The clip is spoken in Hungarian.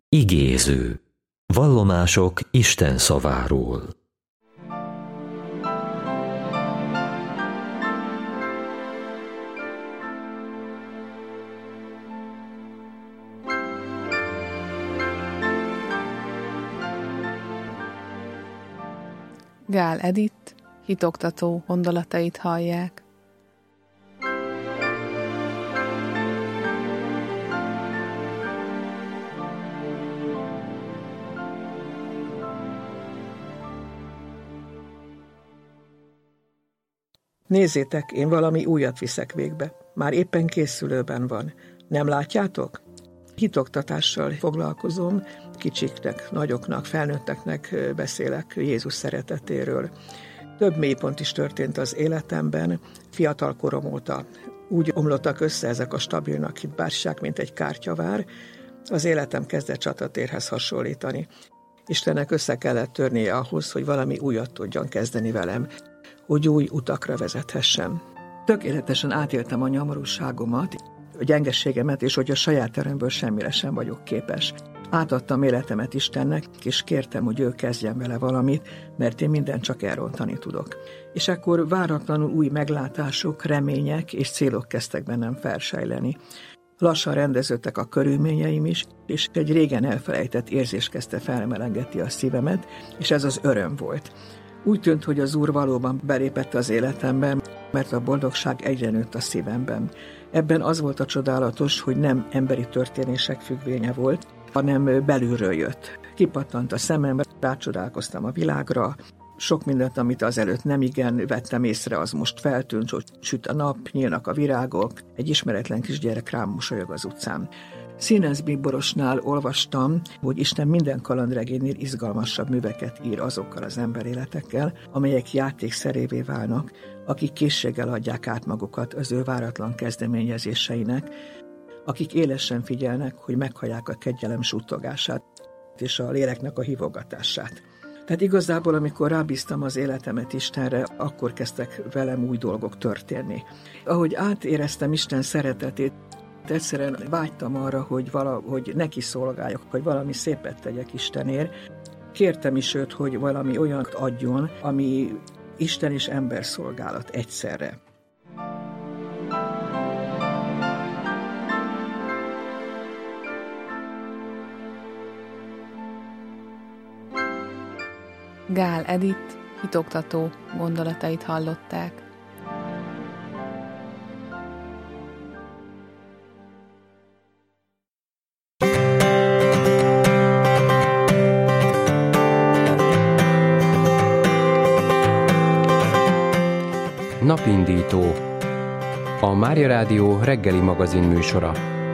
Igéző. Vallomások Isten szaváról. Gál Edith hitoktató gondolatait hallják. Nézzétek, én valami újat viszek végbe. Már éppen készülőben van. Nem látjátok? Hitoktatással foglalkozom, kicsiknek, nagyoknak, felnőtteknek beszélek Jézus szeretetéről. Több mélypont is történt az életemben, fiatal korom óta. Úgy omlottak össze ezek a stabilnak hitt bárság, mint egy kártyavár. Az életem kezdett csatatérhez hasonlítani. Istennek össze kellett törnie ahhoz, hogy valami újat tudjon kezdeni velem, hogy új utakra vezethessem. Tökéletesen átéltem a nyomorúságomat, a gyengeségemet, és hogy a saját erőmből semmire sem vagyok képes. Átadtam életemet Istennek, és kértem, hogy ő kezdjen vele valamit, mert én mindent csak elrontani tudok. És akkor váratlanul új meglátások, remények és célok kezdtek bennem felsejleni. Lassan rendeződtek a körülményeim is, és egy régen elfelejtett érzés kezdte felmelengetni a szívemet, és ez az öröm volt. Úgy tűnt, hogy az Úr valóban belépett az életemben, mert a boldogság egyre nőtt a szívemben. Ebben az volt a csodálatos, hogy nem emberi történések függvénye volt, hanem belülről jött. Kipattant a szemembe, rácsodálkoztam a világra, sok mindent, amit azelőtt nem igen vettem észre, az most feltűnt, hogy süt a nap, nyílnak a virágok, egy ismeretlen kisgyerek rám mosolyog az utcán. Színez Bíborosnál olvastam, hogy Isten minden kalandregénynél izgalmasabb műveket ír azokkal az emberéletekkel, amelyek játékszerévé válnak, akik készséggel adják át magukat az ő váratlan kezdeményezéseinek, akik élesen figyelnek, hogy meghallják a kegyelem suttogását és a léleknek a hívogatását. Tehát igazából, amikor rábíztam az életemet Istenre, akkor kezdtek velem új dolgok történni. Ahogy átéreztem Isten szeretetét, egyszerűen vágytam arra, hogy neki szolgáljak, hogy valami szépet tegyek Istenért. Kértem is őt, hogy valami olyat adjon, ami Isten és ember szolgálat egyszerre. Gál Edith hitoktató gondolatait hallották. Napindító. A Mária Rádió reggeli magazin műsora.